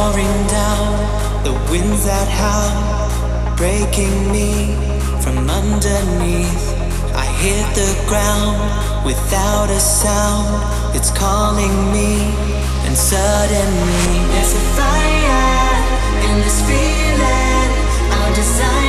pouring down, the winds that howl, breaking me from underneath. I hit the ground without a sound, it's calling me, and suddenly there's a fire in this feeling, our desire.